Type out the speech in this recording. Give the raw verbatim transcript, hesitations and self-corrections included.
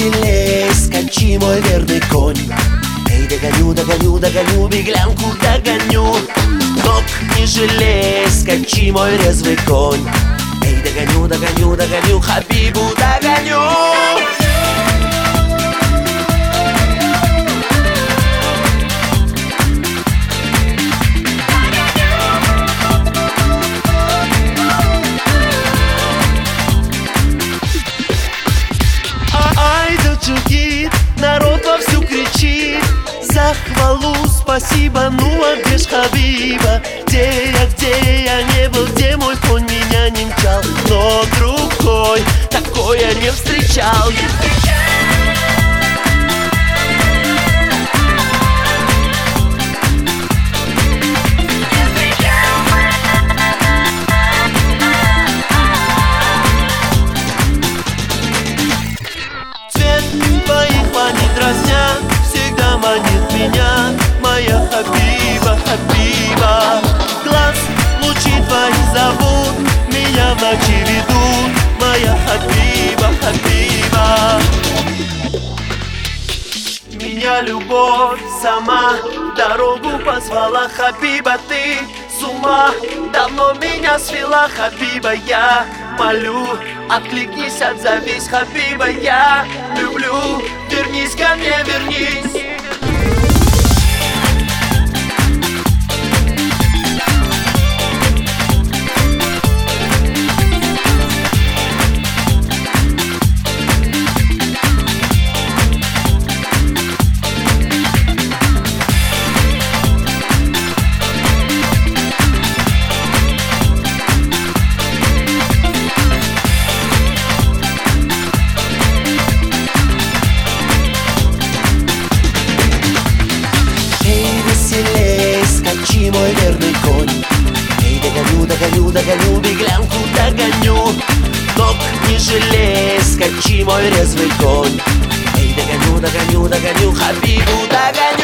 веселей, скачи, мой верный конь. Эй, догоню, догоню, догоню, беглянку догоню. Ног не жалей, скачи, мой резвый конь. Эй, догоню, догоню, догоню, Хабибу догоню. Джигит, народ вовсю кричит за хвалу спасибо. Ну а где ж Хабиба? Где я, где я не был, где мой конь меня не мчал? Но другой такое не встречал. Твоих манит дразня, всегда манит меня моя Хабиба, Хабиба. Глаз лучи твои зовут, меня в ночи ведут, моя Хабиба, Хабиба. Меня любовь сама в дорогу позвала, Хабиба, ты с ума давно меня свела, Хабиба, я молю, откликнись, отзовись, Хабиба, я люблю, вернись ко мне, вернись. Скачи, мой верный конь. Эй, догоню, догоню, догоню, беглянку догоню. Ног не жалей, скачи, мой резвый конь. Эй, догоню, догоню, догоню, Хабибу догоню.